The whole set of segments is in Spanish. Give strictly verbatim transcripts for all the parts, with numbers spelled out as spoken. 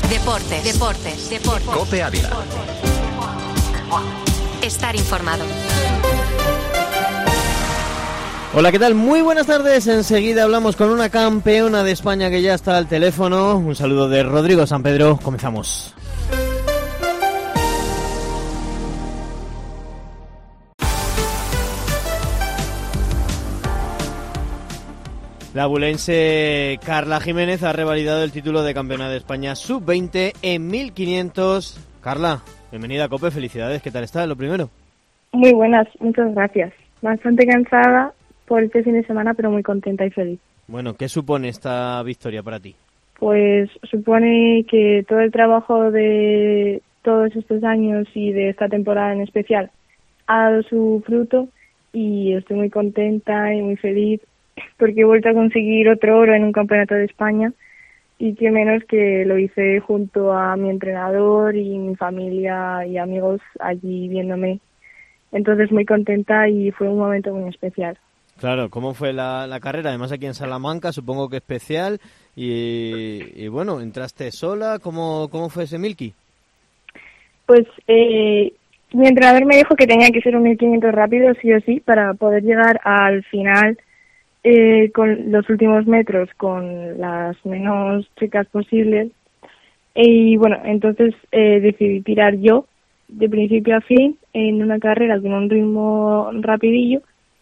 Deportes, deportes, deportes. COPE Ávila. Estar informado. Hola, ¿qué tal? Muy buenas tardes. Enseguida hablamos con una campeona de España que ya está al teléfono. Un saludo de Rodrigo San Pedro. Comenzamos. La abulense Carla Jiménez ha revalidado el título de campeona de España sub veinte en mil quinientos. Carla, bienvenida a COPE, felicidades. ¿Qué tal está, lo primero? Muy buenas, muchas gracias. Bastante cansada por este fin de semana, pero muy contenta y feliz. Bueno, ¿qué supone esta victoria para ti? Pues supone que todo el trabajo de todos estos años y de esta temporada en especial ha dado su fruto y estoy muy contenta y muy feliz porque he vuelto a conseguir otro oro en un campeonato de España y qué menos que lo hice junto a mi entrenador y mi familia y amigos allí viéndome. Entonces muy contenta y fue un momento muy especial. Claro, ¿cómo fue la, la carrera? Además aquí en Salamanca, supongo que especial. Y, y bueno, ¿entraste sola? ¿Cómo, cómo fue ese Milky? Pues eh, mi entrenador me dijo que tenía que ser un mil quinientos rápido, sí o sí, para poder llegar al final eh, con los últimos metros con las menos chicas posibles. Y bueno, entonces eh, decidí tirar yo de principio a fin en una carrera con un ritmo rapidillo.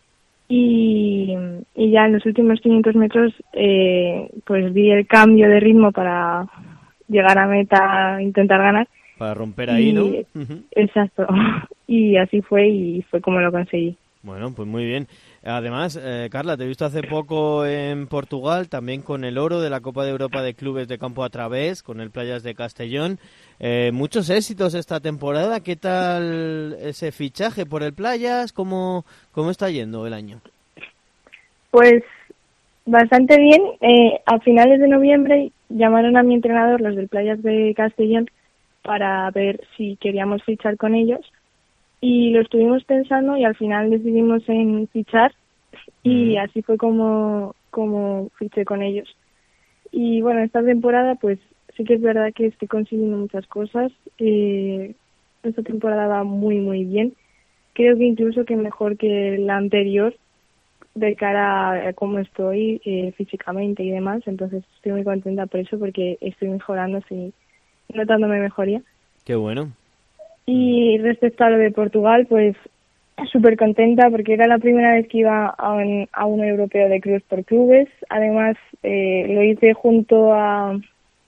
Y, y ya en los últimos quinientos metros eh, pues di el cambio de ritmo para llegar a meta, intentar ganar. Para romper ahí, y, ¿no? Exacto. Y así fue y fue como lo conseguí. Bueno, pues muy bien. Además, eh, Carla, te he visto hace poco en Portugal, también con el oro de la Copa de Europa de Clubes de Campo a Través, con el Playas de Castellón. Eh, muchos éxitos esta temporada. ¿Qué tal ese fichaje por el Playas? ¿Cómo, cómo está yendo el año? Pues bastante bien. Eh, a finales de noviembre llamaron a mi entrenador, los del Playas de Castellón, para ver si queríamos fichar con ellos. Y lo estuvimos pensando y al final decidimos en fichar y así fue como, como fiché con ellos. Y bueno, esta temporada pues sí que es verdad que estoy consiguiendo muchas cosas. Eh, esta temporada va muy muy bien. Creo que incluso que mejor que la anterior de cara a cómo estoy eh, físicamente y demás. Entonces estoy muy contenta por eso porque estoy mejorando, estoy notándome mejoría. Qué bueno. Y respecto a lo de Portugal, pues súper contenta porque era la primera vez que iba a un, a un europeo de cruz por clubes. Además, eh, lo hice junto a,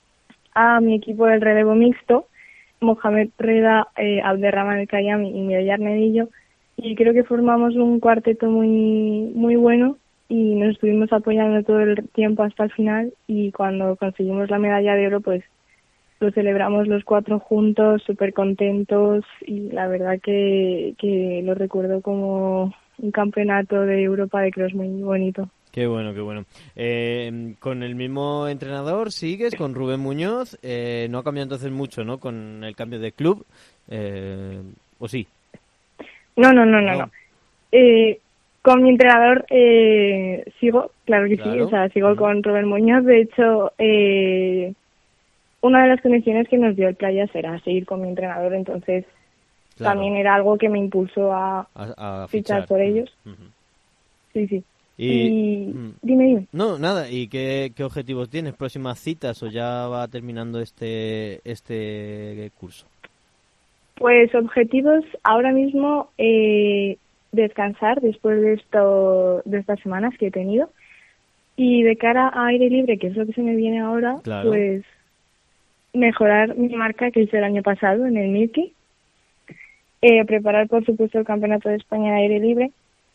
a mi equipo del relevo mixto, Mohamed Reda, eh, Abderrahman El Kayami y Mirallar Nedillo. Y creo que formamos un cuarteto muy muy bueno y nos estuvimos apoyando todo el tiempo hasta el final. Y cuando conseguimos la medalla de oro, pues lo celebramos los cuatro juntos, súper contentos y la verdad que, que lo recuerdo como un campeonato de Europa de cross muy bonito. Qué bueno, qué bueno. Eh, ¿Con el mismo entrenador sigues, con Rubén Muñoz? Eh, no ha cambiado entonces mucho, ¿no? Con el cambio de club, eh, ¿o sí? No, no, no, no. no. no. Eh, con mi entrenador eh, sigo, claro que claro. sí, o sea, sigo uh-huh. con Rubén Muñoz. De hecho, eh, una de las condiciones que nos dio el Playas era seguir con mi entrenador, entonces claro. también era algo que me impulsó a, a, a fichar. fichar por ellos. Uh-huh. Sí, sí. Y, y uh, dime, dime. No, nada. ¿Y qué, qué objetivos tienes? ¿Próximas citas o ya va terminando este este curso? Pues objetivos ahora mismo eh, descansar después de esto de estas semanas que he tenido y de cara a aire libre, que es lo que se me viene ahora, claro. pues mejorar mi marca que hice el año pasado en el Milky, eh, preparar por supuesto el Campeonato de España de aire libre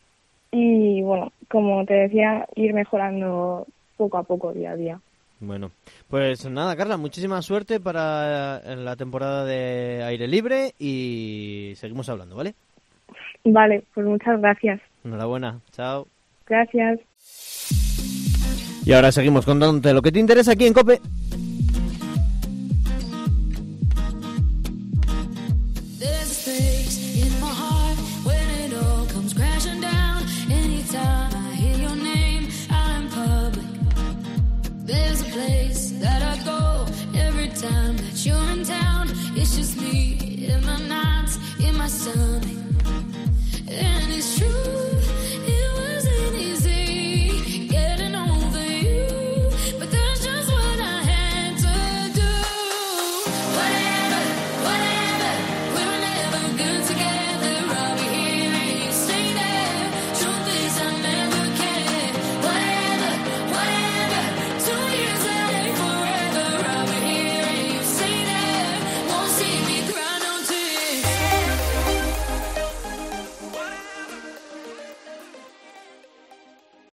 y bueno, como te decía, ir mejorando poco a poco, día a día. Bueno, pues nada, Carla, muchísima suerte para la temporada de aire libre y seguimos hablando, ¿vale? Vale, pues muchas gracias. Enhorabuena, chao. Gracias. Y ahora seguimos contándote lo que te interesa aquí en COPE.